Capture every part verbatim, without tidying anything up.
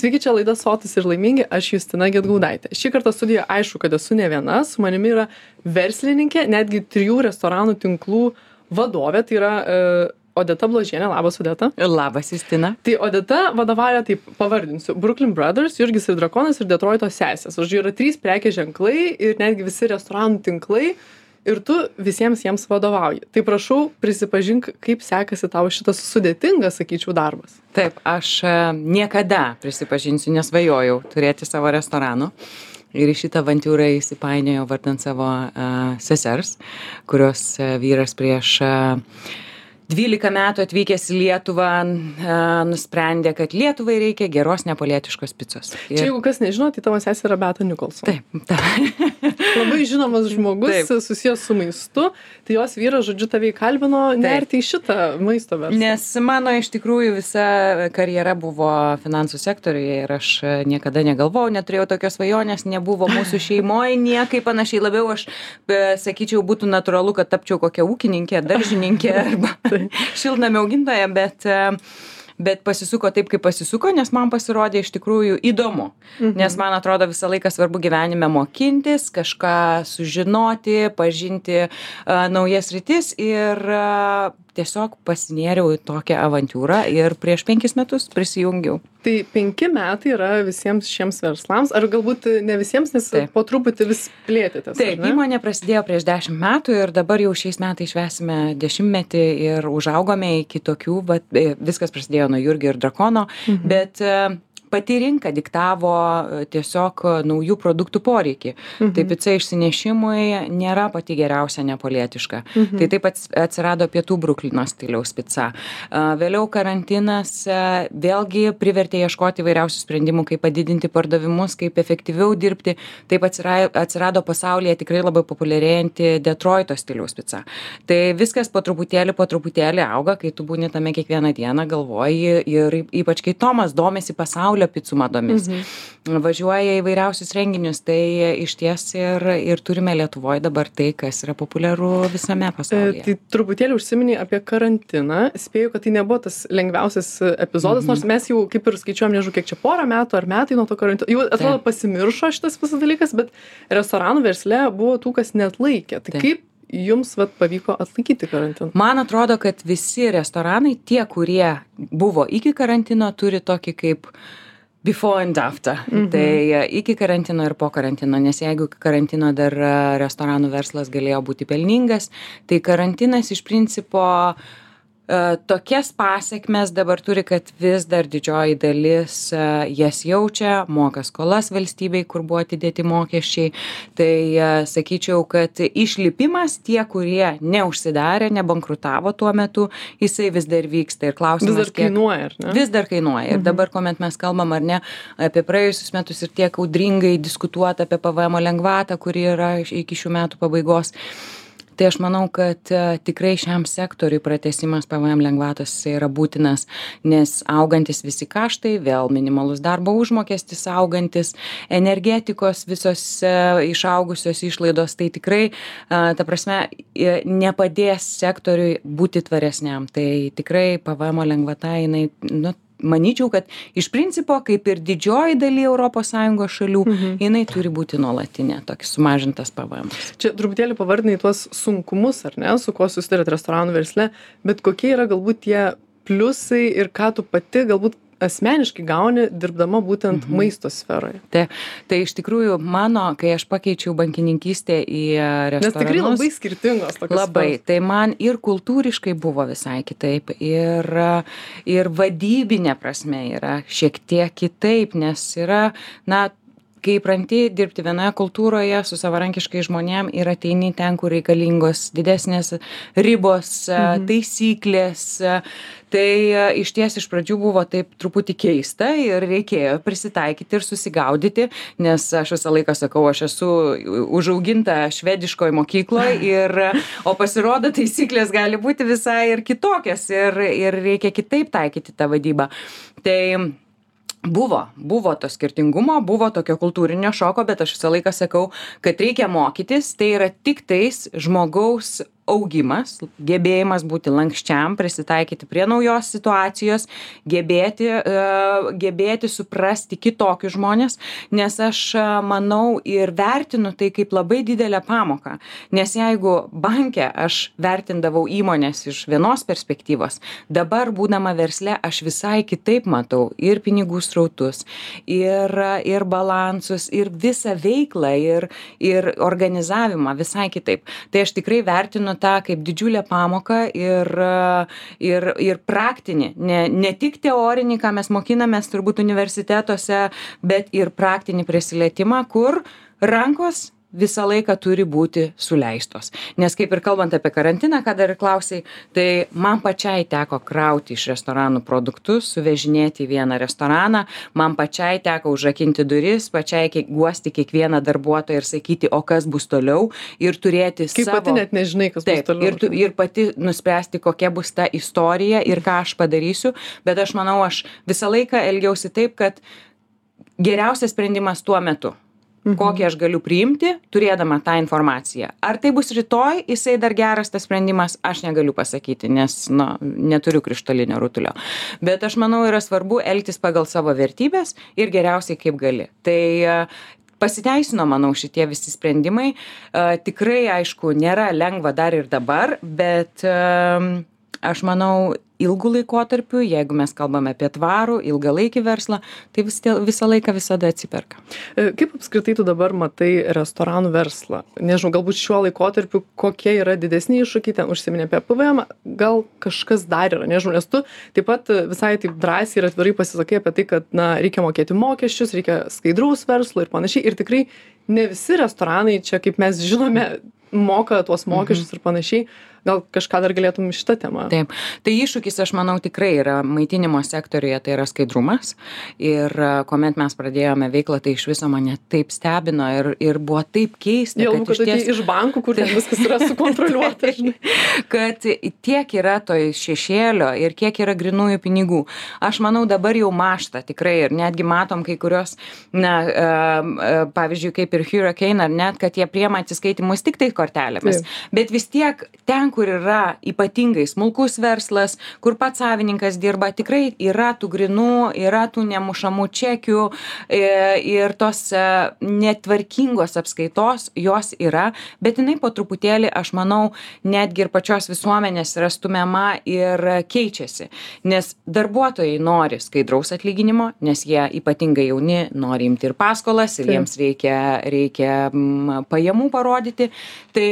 Sveiki, čia laida Sotūs ir laimingi, aš Justina Gedgaudaitė. Šį kartą studijoje aišku, kad esu ne viena, su manimi yra verslininkė, netgi trijų restoranų tinklų vadovė, tai yra e, Odeta Bložienė. Labas, Odeta. Labas, Justina. Tai Odeta vadovauja, taip pavardinsiu, Brooklyn Brothers, Jurgis ir Drakonas ir Detroito sesės. Žodžiu, yra trys prekės ženklai ir netgi visi restoranų tinklai. Ir tu visiems jiems vadovauji. Tai prašau, prisipažink, kaip sekasi tau šitas sudėtingas, sakyčiau, darbas. Taip, aš niekada, prisipažinsiu, nesvajojau turėti savo restoranų. Ir į šitą avantiūrą įsipainiojo vardant savo uh, sesers, kurios uh, vyras prieš uh, dvylika metų atvykęs į Lietuvą uh, nusprendė, kad Lietuvai reikia geros neapolietiškos picos. Ir... Čia jeigu kas nežino, tai tavo sesė yra Beata Nicholson. Taip, taip. Labai žinomas žmogus, taip, susijęs su maistu, tai jos vyras, žodžiu, tave įkalbino nerti į šitą maisto verslą. Nes mano iš tikrųjų visa karjera buvo finansų sektoriuje ir aš niekada negalvojau, neturėjau tokios svajonės, nebuvo mūsų šeimoje, niekai panašiai. Labiau aš, sakyčiau, būtų natūralu, kad tapčiau kokia ūkininkė, daržininkė arba šiltnamio augintoja, bet... bet pasisuko taip, kaip pasisuko, nes man pasirodė iš tikrųjų įdomu. Mhm. Nes man atrodo visą laiką svarbu gyvenime mokintis, kažką sužinoti, pažinti uh, naujas rytis ir uh, tiesiog pasinėriau į tokią avantiūrą ir prieš penkis metus prisijungiau. Tai penki metai yra visiems šiems verslams, ar galbūt ne visiems, nes taip, po truputį vis plėtėtės. Taip, įmonė prasidėjo prieš dešimt metų ir dabar jau šiais metais švęsime dešimtmetį ir užaugome iki tokių, bet viskas prasidėjo nuo Jurgio ir Drakono, mhm. bet pati rinka diktavo tiesiog naujų produktų poreikį. Mhm. Tai pica išsinešimui nėra pati geriausia neapolietiška. Mhm. Tai taip atsirado pietų Bruklino stiliaus pica. Vėliau karantinas vėlgi privertė ieškoti įvairiausių sprendimų, kaip padidinti pardavimus, kaip efektyviau dirbti. Taip atsirado pasaulyje tikrai labai populiarėjanti Detroito stiliaus pica. Tai viskas po truputėlį, po truputėlį auga, kai tu būni tame kiekvieną dieną, galvoji ir ypač kai Tomas domisi pasaulio picų madomis. Mhm. Važiuoja įvairiausius renginius, tai iš ties ir, ir turime Lietuvoje dabar tai, kas yra populiaru visame pasaulyje. E, tai truputėlį užsiminiai apie karantiną. Spėju, kad tai nebuvo tas lengviausias epizodas, mhm. nors mes jau kaip ir skaičiuojam, nežinau, kiek čia porą metų ar metai nuo to karantino. Jau atrodo tai pasimiršo šitas visas dalykas, bet restoranų versle buvo tų, kas neatlaikė. Tai, tai. Kaip jums vat, pavyko atlaikyti karantiną? Man atrodo, kad visi restoranai, tie, kurie buvo iki karantino, turi tokį kaip before and after. Mhm. Tai iki karantino ir po karantino, nes jeigu karantino dar restoranų verslas galėjo būti pelningas, tai karantinas iš principo tokias pasekmes dabar turi, kad vis dar didžioji dalis jas jaučia, moka skolas valstybei, kur buvo atidėti mokesčiai. Tai sakyčiau, kad išlipimas tie, kurie neužsidarė, nebankrutavo tuo metu, jisai vis dar vyksta. Ir klausimas, vis dar kainuoja, ar ne? Vis dar kainuoja. Ir dabar, kuomet mes kalbam, ar ne, apie praėjusius metus ir tiek audringai diskutuota apie P V M lengvatą, kuri yra iki šių metų pabaigos, tai aš manau, kad tikrai šiam sektoriui pratęsimas P V M lengvatos yra būtinas, nes augantis visi kaštai, vėl minimalus darbo užmokestis augantis, energetikos visos išaugusios išlaidos, tai tikrai, ta prasme, nepadės sektoriui būti tvaresniam. Tai tikrai P V M lengvata, jinai, nu, manyčiau, kad iš principo, kaip ir didžioji daly Europos Sąjungos šalių, mhm. jinai turi būti nuolatinė, toks sumažintas P V M. Čia truputėlį pavardinai tuos sunkumus, ar ne, su kuo susidarėt restoranų versle, bet kokie yra galbūt tie pliusai ir ką tu pati galbūt asmeniškai gauni, dirbdama būtent mhm. maisto sferoje. Tai, tai iš tikrųjų mano, kai aš pakeičiau bankininkystę į restoranus. Nes tikrai labai skirtingos tokios. Labai. Sferos. Tai man ir kultūriškai buvo visai kitaip, ir, ir vadybinė prasme yra šiek tiek kitaip, nes yra, na, kai pranti dirbti vienoje kultūroje su savarankiškai žmonėm ir ateini ten, kur reikalingos didesnės ribos, mhm. taisyklės, tai iš ties iš pradžių buvo taip truputį keista ir reikėjo prisitaikyti ir susigaudyti, nes aš visą laiką sakau, aš esu užauginta švediškoje mokykloje, ir, o pasirodo taisyklės gali būti visai ir kitokios ir, ir reikia kitaip taikyti tą vadybą. Tai Buvo, buvo to skirtingumo, buvo tokio kultūrinio šoko, bet aš visą laiką sakau, kad reikia mokytis, tai yra tik tais žmogaus augimas, gebėjimas būti lankščiam, prisitaikyti prie naujos situacijos, gebėti, uh, gebėti suprasti kitokius žmonės, nes aš uh, manau ir vertinu tai kaip labai didelę pamoką. Nes jeigu banke aš vertindavau įmonės iš vienos perspektyvos, dabar būdama versle aš visai kitaip matau ir pinigų srautus, ir, ir balansus, ir visą veiklą, ir, ir organizavimą visai kitaip. Tai aš tikrai vertinu tą kaip didžiulę pamoką ir, ir, ir praktinį, ne, ne tik teorinį, ką mes mokinamės turbūt universitetuose, bet ir praktinį prisilietimą, kur rankos visą laiką turi būti suleistos. Nes kaip ir kalbant apie karantiną, ką dar ir klausiai, tai man pačiai teko krauti iš restoranų produktus, suvežinėti į vieną restoraną, man pačiai teko užrakinti duris, pačiai guosti kiekvieną darbuotoją ir sakyti, o kas bus toliau, ir turėti kaip savo... Kaip pati net nežinai, kas Taip, bus toliau. Ir, tu, ir pati nuspręsti, kokia bus ta istorija ir ką aš padarysiu, bet aš manau, aš visą laiką elgiausi taip, kad geriausias sprendimas tuo metu. Mhm. Kokį aš galiu priimti, turėdama tą informaciją. Ar tai bus rytoj, jisai dar geras tas sprendimas, aš negaliu pasakyti, nes nu, neturiu krištolinio rutulio. Bet aš manau, yra svarbu elgtis pagal savo vertybės ir geriausiai kaip gali. Tai pasiteisino, manau, šitie visi sprendimai. Tikrai, aišku, nėra lengva dar ir dabar, bet aš manau, ilgų laikotarpių, jeigu mes kalbame apie tvarų, ilgalaikį verslą, tai vis, visą laiką visada atsiperka. Kaip apskritai tu dabar matai restoranų verslą? Nežinau, galbūt šiuo laikotarpiu kokie yra didesni iššūkiai, ten užsiminė apie P V M, gal kažkas dar yra, nežinau, nes tu taip pat visai taip drąsiai ir atvirai pasisakai apie tai, kad na, reikia mokėti mokesčius, reikia skaidraus verslo ir panašiai. Ir tikrai ne visi restoranai čia, kaip mes žinome, moka tuos mokesčius mhm. ir panašiai. Gal kažką dar galėtum šitą temą? Taip. Tai iššūkis, aš manau, tikrai yra maitinimo sektoriuje, tai yra skaidrumas. Ir kuomet mes pradėjome veiklą, tai iš viso mane taip stebino ir, ir buvo taip keista. Jau, kad, kad ties... iš bankų, kur ten viskas yra sukontroliuota. Kad tiek yra to šešėlio ir kiek yra grinųjų pinigų. Aš manau, dabar jau mašta tikrai ir netgi matom kai kurios, na, pavyzdžiui, kaip ir Hurricane, ar net, kad jie priema atsiskaitimus tik tai kortelėmis. Taip. Bet vis tiek ten, kur yra ypatingai smulkus verslas, kur pats savininkas dirba, tikrai yra tų grinų, yra tų nemušamų čekių ir tos netvarkingos apskaitos, jos yra, bet jinai po truputėlį, aš manau, netgi ir pačios visuomenės yra stumiama ir keičiasi. Nes darbuotojai nori skaidraus atlyginimo, nes jie ypatingai jauni, nori imti ir paskolas, ir jiems reikia, reikia pajamų parodyti. Tai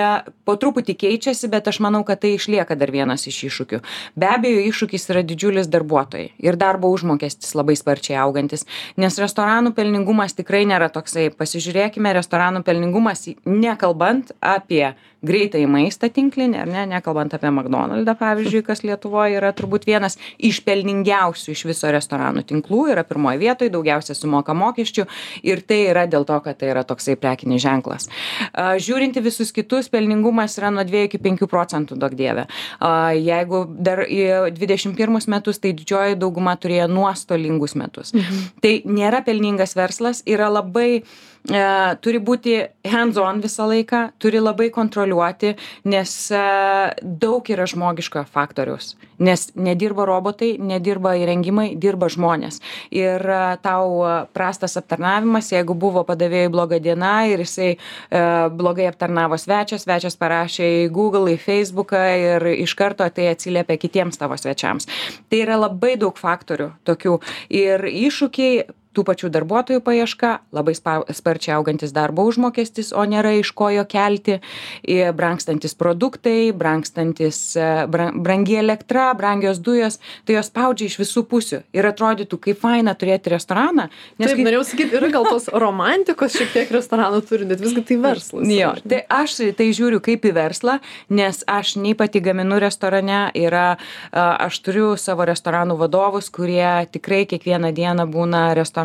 po truputį keičiasi, bet aš manau, kad tai išlieka dar vienas iš iššūkių. Be abejo, iššūkis yra didžiulis darbuotojai ir darbo užmokestis labai sparčiai augantis, nes restoranų pelningumas tikrai nėra toksai. Pasižiūrėkime, restoranų pelningumas, nekalbant apie greitąjį maistą tinklinį, ar ne, nekalbant apie McDonald'ą, pavyzdžiui, kas Lietuvoje yra turbūt vienas iš pelningiausių iš viso restoranų tinklų, yra pirmoje vietoje, daugiausia sumoka mokesčių ir tai yra dėl to, kad tai yra toksai prekinis ženklas. Žiūrinti visus kitus, pelningumas yra nuo dviejų iki penkių procentų, duok dieve. Jeigu dar dvidešimt pirmus metus, tai didžioji dauguma turėjo nuostolingus metus. Mhm. Tai nėra pelningas verslas, yra labai E, turi būti hands-on visą laiką, turi labai kontroliuoti, nes e, daug yra žmogiško faktoriaus. Nes nedirba robotai, nedirba įrengimai, dirba žmonės. Ir e, tau prastas aptarnavimas, jeigu buvo padavėjai bloga diena ir jisai e, blogai aptarnavo svečias, svečias parašė į Google, į Facebooką ir iš karto tai atsiliepia kitiems tavo svečiams. Tai yra labai daug faktorių tokių ir iššūkiai. Tų pačių darbuotojų paieška, labai sparčiai augantis darbo užmokestis, o nėra iš ko jo kelti, brangstantis produktai, brangstantis brangi elektra, brangios dujos, tai jos spaudžia iš visų pusių ir atrodytų, kaip faina turėti restoraną. Nes taip, kaip... norėjau sakyti, yra gal tos romantikos šiek tiek restoranų turi, bet visgi tai verslas. Jo, tai aš tai žiūriu kaip į verslą, nes aš nei pati gaminu restorane, yra, aš turiu savo restoranų vadovus, kurie tikrai kiekvieną dieną būna restoranuose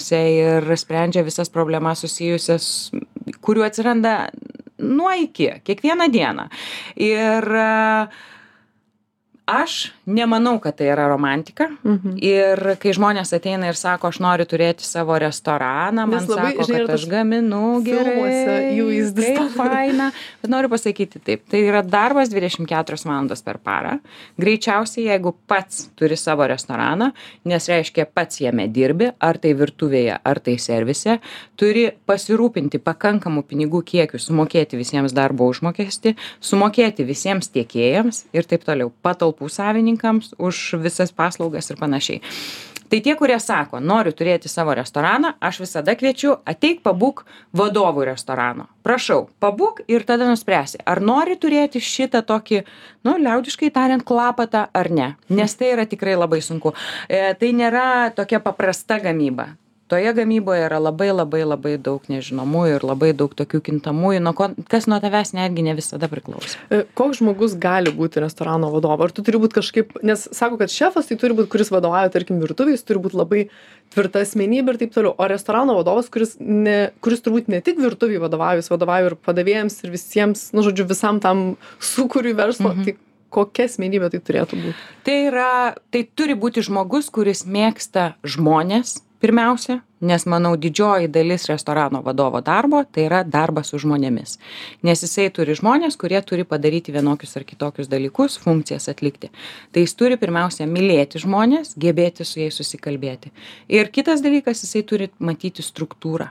ir sprendžia visas problemas susijusias, kurių atsiranda nuo iki, kiekvieną dieną. Ir Aš nemanau, kad tai yra romantika. Mhm. Ir kai žmonės ateina ir sako, aš noriu turėti savo restoraną, man Nes labai, sako, žinai, kad yra aš tas gaminu filmuose gerai, jų įvaizdis kaip toks. faina. Bet noriu pasakyti taip, tai yra darbas dvidešimt keturias valandas per parą. Greičiausiai, jeigu pats turi savo restoraną, nes reiškia pats jame dirbi, ar tai virtuvėje, ar tai servise, turi pasirūpinti pakankamų pinigų kiekių, sumokėti visiems darbo užmokestį, sumokėti visiems tiekėjams ir taip toliau, patalpų savininkams už visas paslaugas ir panašiai. Tai tie, kurie sako, noriu turėti savo restoraną, aš visada kviečiu, ateik pabūk vadovų restorano. Prašau, pabūk ir tada nuspręsi, ar nori turėti šitą tokį, nu, liaudiškai tariant, klapatą ar ne. Nes tai yra tikrai labai sunku. E, tai nėra tokia paprasta gamyba. Toje gamyboje yra labai labai labai daug nežinomųjų ir labai daug tokių kintamųjų, nuo ko, kas nuo tavęs netgi ne visada priklauso. Koks žmogus gali būti restorano vadovu? Ar tu turi būti kažkaip, nes sako, kad šefas tai turi būti, kuris vadovauja, tarkim, virtuvės, turi būti labai tvirta asmenybė ir taip toliau. O restorano vadovas, kuris, ne, kuris turbūt ne tik virtuviai vadovauja, jis vadovauja ir padavėjams ir visiems, nu, žodžiu, visam tam sukūriui verslo. Mhm. Tai kokia asmenybė tai turėtų būti? Tai yra, tai turi būti žmogus, kuris mėgsta žmonės. Pirmiausia, nes manau didžioji dalis restorano vadovo darbo tai yra darbas su žmonėmis. Nes jisai turi žmonės, kurie turi padaryti vienokius ar kitokius dalykus, funkcijas atlikti. Tai jis turi pirmiausia mylėti žmonės, gebėti su jais susikalbėti. Ir kitas dalykas, jisai turi matyti struktūrą.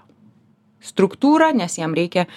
Struktūrą, nes jam reikia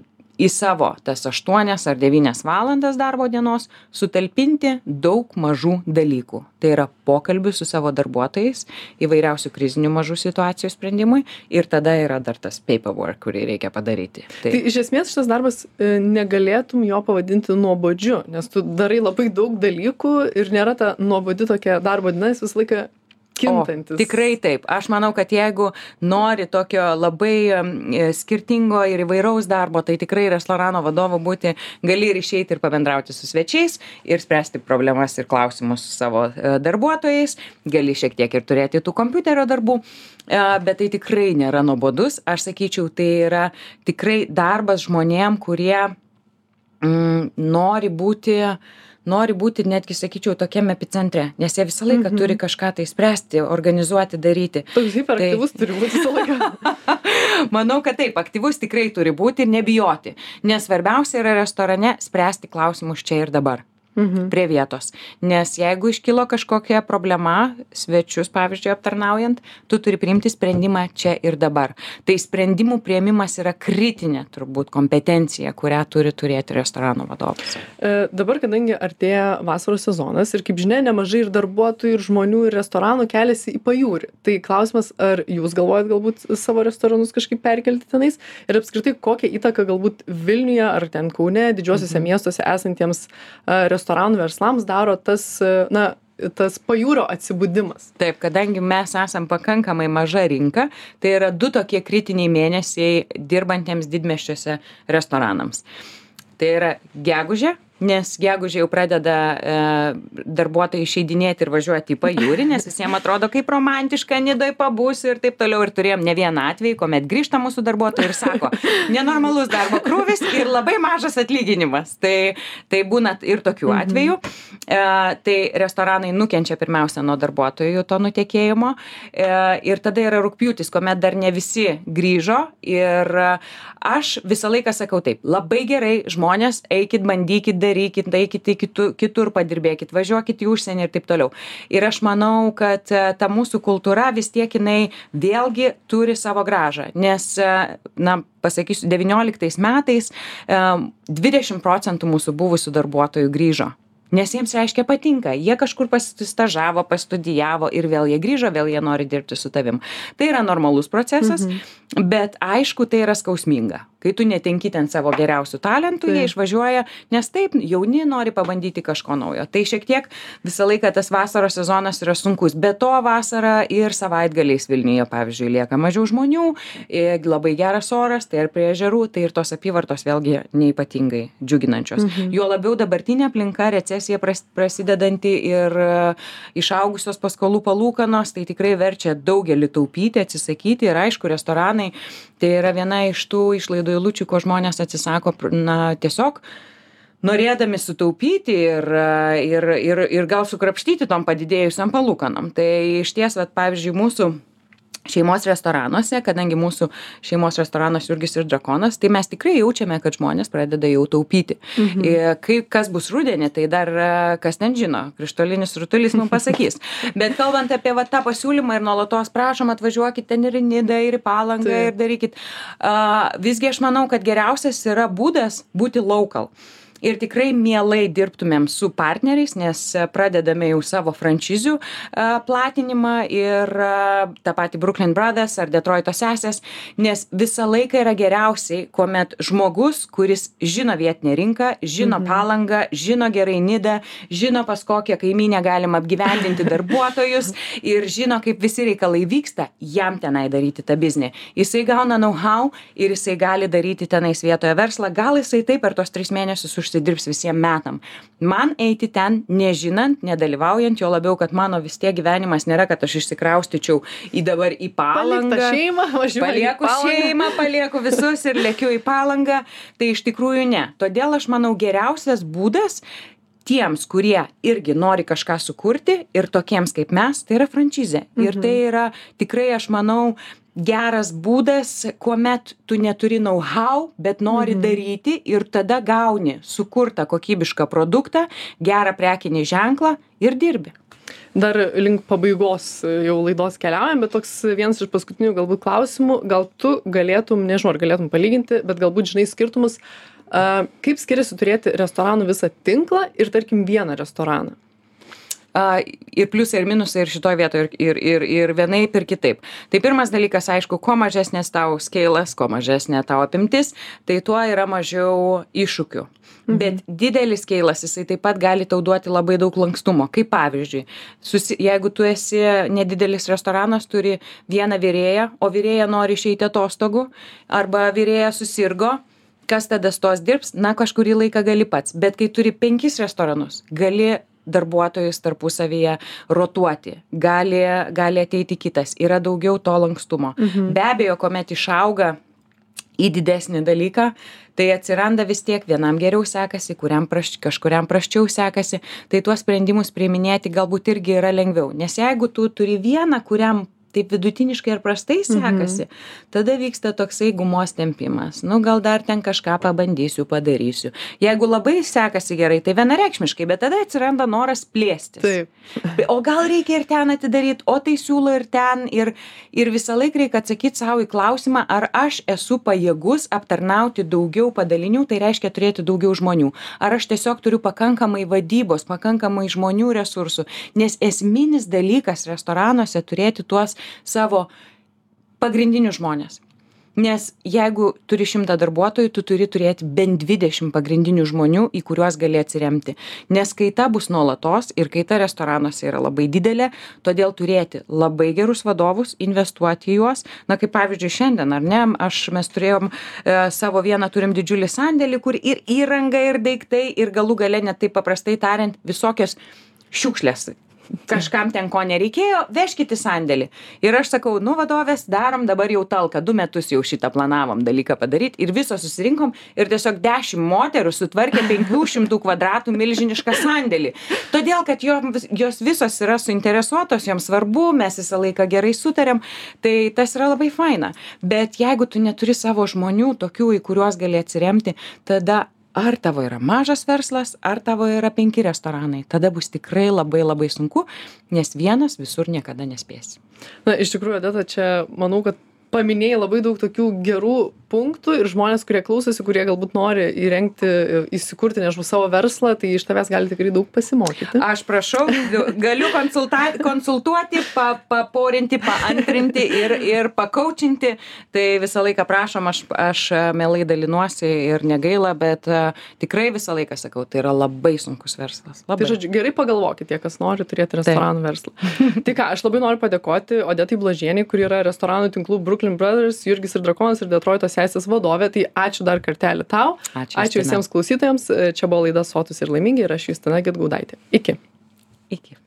į savo tas aštuonias ar devynias valandas darbo dienos sutalpinti daug mažų dalykų. Tai yra pokalbių su savo darbuotojais, įvairiausių krizinių mažų situacijų sprendimui ir tada yra dar tas paperwork, kurį reikia padaryti. Tai, tai iš esmės šitas darbas negalėtum jo pavadinti nuobodžiu, nes tu darai labai daug dalykų ir nėra ta nuobodi tokia darbo diena, jis visą laiką kintantis. O, tikrai taip. Aš manau, kad jeigu nori tokio labai e, skirtingo ir įvairaus darbo, tai tikrai restorano vadovu būti, gali ir išeiti ir pabendrauti su svečiais ir spręsti problemas ir klausimus su savo e, darbuotojais, gali šiek tiek ir turėti tų kompiuterio darbų, e, bet tai tikrai nėra nuobodus. Aš sakyčiau, tai yra tikrai darbas žmonėm, kurie mm, nori būti nori būti, netgi sakyčiau, tokiam epicentre, nes jie visą laiką mm-hmm. turi kažką tai spręsti, organizuoti, daryti. Toks hiperaktyvus tai... turi būti visą laiką. Manau, kad taip, aktyvus tikrai turi būti ir nebijoti, nes svarbiausia yra restorane spręsti klausimus čia ir dabar. Mhm. Prie vietos. Nes jeigu iškilo kažkokia problema, svečius, pavyzdžiui, aptarnaujant, tu turi priimti sprendimą čia ir dabar. Tai sprendimų priėmimas yra kritinė, turbūt, kompetencija, kurią turi turėti restorano vadovas. E, dabar, kadangi artėja vasaros sezonas ir, kaip žinia, nemažai ir darbuotojų, ir žmonių, ir restoranų keliasi į pajūrį. Tai klausimas, ar jūs galvojat galbūt savo restoranus kažkaip perkelti tenais ir apskritai kokią įtaką galbūt Vilniuje ar ten Kaune, didžiuosiuose mhm. miestuose esantiems uh, restoranų verslams daro tas, na, tas pajūrio atsibudimas. Taip, kadangi mes esam pakankamai maža rinka, tai yra du tokie kritiniai mėnesiai dirbantiems didmiesčiuose restoranams. Tai yra gegužė, nes gegužė jau pradeda e, darbuotojai išeidinėti ir važiuoti į pajūrį, nes visiems atrodo kaip romantiška, Nidoj pabūsiu ir taip toliau. Ir turėjom ne vieną atvejį, kuomet grįžta mūsų darbuotojai ir sako, nenormalus darbo krūvis ir labai mažas atlyginimas. Tai, tai būna ir tokių atvejų. E, tai restoranai nukenčia pirmiausia nuo darbuotojų to nutekėjimo. E, ir tada yra rugpjūtis, kuomet dar ne visi grįžo. Ir aš visą laiką sakau taip, labai gerai, žmonės, eikit, bandykit daryti. Darykit, eikit į kitur, kitur padirbėkit, važiuokit į užsienį ir taip toliau. Ir aš manau, kad ta mūsų kultūra vis tiek jinai vėlgi turi savo grąžą, nes, na, pasakysiu, devynioliktais metais dvidešimt procentų mūsų buvusių darbuotojų grįžo. Nes jiems reiškia patinka, jie kažkur pasistažavo, pastudijavo ir vėl jie grįžo, vėl jie nori dirbti su tavim. Tai yra normalus procesas, mhm. bet aišku, tai yra skausminga. Kai tu netenki ten savo geriausių talentų, tai. Jie išvažiuoja, nes taip, jauni nori pabandyti kažko naujo. Tai šiek tiek visą laiką tas vasaros sezonas yra sunkus. Be to vasara ir savaitgaliais Vilniuje, pavyzdžiui, lieka mažiau žmonių, labai geras oras, tai ir prie ežerų, tai ir tos apyvartos vėlgi neypatingai džiuginančios. Mhm. Jo labiau dabartinė aplinka, recesija prasidedanti ir išaugusios paskolų palūkanos, tai tikrai verčia daugelį taupyti, atsisakyti ir aišku, restoranai tai yra viena iš tų išlaidų eilučių, ko žmonės atsisako, na, tiesiog norėdami sutaupyti ir, ir, ir, ir gal sukrapštyti tom padidėjusiam palūkanom. Tai išties, vat, pavyzdžiui, mūsų šeimos restoranuose, kadangi mūsų šeimos restoranas Jurgis ir Drakonas, tai mes tikrai jaučiame, kad žmonės pradeda jau taupyti. Mhm. Ir kai kas bus rudenį, tai dar kas ten žino, krištolinis rutulys mums pasakys. Bet kalbant apie va, tą pasiūlymą ir nuolatos prašom, atvažiuokit ten ir į Nidą, ir į Palangą, tai. Ir darykit. Uh, visgi aš manau, kad geriausias yra būdas būti local. Ir tikrai mielai dirbtumėm su partneriais, nes pradedame jau savo franšizių platinimą ir tą patį Brooklyn Brothers ar Detroito sesės, nes visą laiką yra geriausiai, kuomet žmogus, kuris žino vietinę rinką, žino mhm. Palangą, žino gerai Nidą, žino pas kokią kaimynę galima apgyvendinti darbuotojus ir žino, kaip visi reikalai vyksta, jam tenai daryti tą biznį. Jisai gauna know-how ir jisai gali daryti tenais vietoje verslą, gal jisai taip per tos tris mėnesius už užsidirbs visiems metam. Man eiti ten nežinant, nedalyvaujant, jo labiau, kad mano vis tiek gyvenimas nėra, kad aš išsikraustyčiau į dabar į Palangą. Šeimą, palieku šeimą, palieku visus ir lėkiu į Palangą. Tai iš tikrųjų ne. Todėl aš manau geriausias būdas tiems, kurie irgi nori kažką sukurti ir tokiems kaip mes, tai yra franšizė. Mhm. Ir tai yra tikrai, aš manau, geras būdas, kuomet tu neturi know-how, bet nori mhm. daryti ir tada gauni sukurtą kokybišką produktą, gerą prekinį ženklą ir dirbi. Dar link pabaigos jau laidos keliaujam, bet toks vienas iš paskutinių galbūt klausimų, gal tu galėtum, nežinau, ar galėtum palyginti, bet galbūt žinai skirtumus, uh, kaip skiriasi turėti restoranų visą tinklą ir tarkim vieną restoraną? Uh, ir pliusai ir minusai ir šitoj vietoje ir, ir, ir, ir vienaip ir kitaip. Tai pirmas dalykas, aišku, kuo mažesnės tau skeilas, kuo mažesnė tau apimtis, tai tuo yra mažiau iššūkių. Mhm. Bet didelis skeilas, jisai taip pat gali tau duoti labai daug lankstumo. Kaip pavyzdžiui, susi, jeigu tu esi nedidelis restoranas, turi vieną virėją, o virėja nori išeiti atostogų, arba virėja susirgo, kas tada stos dirbs, na kažkurį laiką gali pats. Bet kai turi penkis restoranus, gali darbuotojus tarpusavyje rotuoti, gali, gali ateiti kitas, yra daugiau to lankstumo. Mhm. Be abejo, kuomet išauga į didesnį dalyką, tai atsiranda vis tiek vienam geriau sekasi, kuriam praš, kažkuriam prasčiau sekasi, tai tuos sprendimus priiminėti galbūt irgi yra lengviau. Nes jeigu tu turi vieną, kuriam taip vidutiniškai ir prastai sekasi, mhm. tada vyksta toksai gumos tempimas. Nu, gal dar ten kažką pabandysiu, padarysiu. Jeigu labai sekasi gerai, tai vienareikšmiškai, bet tada atsiranda noras plėstis. Taip. O gal reikia ir ten atidaryti, o tai siūlo ir ten, ir, ir visą laiką reikia atsakyti savo į klausimą, ar aš esu pajėgus aptarnauti daugiau padalinių, tai reiškia turėti daugiau žmonių. Ar aš tiesiog turiu pakankamai vadybos, pakankamai žmonių resursų, nes esminis dalykas restoranuose turėti tuos savo pagrindinius žmonės. Nes jeigu turi šimtą darbuotojų, tu turi turėti bent dvidešimt pagrindinių žmonių, į kuriuos gali atsiremti. Nes kaita bus nuolatos ir kaita restoranuose yra labai didelė, todėl turėti labai gerus vadovus, investuoti į juos. Na, kaip pavyzdžiui, šiandien, ar ne, aš, mes turėjom e, savo vieną, turim didžiulį sandėlį, kur ir įranga, ir daiktai, ir galų gale, net taip paprastai tariant, visokios šiukšlės. Kažkam ten ko nereikėjo, vežkit į sandėlį. Ir aš sakau, nu vadovės, darom dabar jau talką, du metus jau šitą planavom dalyką padaryti ir visos susirinkom ir tiesiog dešimt moterų sutvarkė penkių šimtų kvadratų milžinišką sandėlį. Todėl, kad jos, jos visos yra suinteresuotos, joms svarbu, mes visą laiką gerai sutarėm, tai tas yra labai faina. Bet jeigu tu neturi savo žmonių, tokių, į kuriuos gali atsiremti, tada ar tavo yra mažas verslas, ar tavo yra penki restoranai. Tada bus tikrai labai labai sunku, nes vienas visur niekada nespėsi. Na, iš tikrųjų, Odeta, čia manau, kad paminėjai labai daug tokių gerų punktų ir žmonės, kurie klausosi, kurie galbūt nori įrengti, įsikurti, nežinau, savo verslą, tai iš tavęs gali tikrai daug pasimokyti. Aš prašau, galiu konsultuoti, pa, paporinti, paantrinti ir, ir pakaučinti. Tai visą laiką prašom, aš, aš mielai dalinuosi ir negaila, bet uh, tikrai visą laiką sakau, tai yra labai sunkus verslas. Labai. Tai žodžiu, gerai pagalvokit tie, kas nori turėti restoranų verslą. Tai ką, aš labai noriu padėkoti Odetai Blažienei, kuri yra restoranų tinklų Brooklyn Brothers, Jurgis ir Drakonas ir Detroito sesės vadovė. Tai ačiū dar kartelį tau. Ačiū, ačiū visiems klausytojams. Čia buvo laida Sotūs ir laimingi ir aš Justina Gedgaudaitė. Iki. Iki.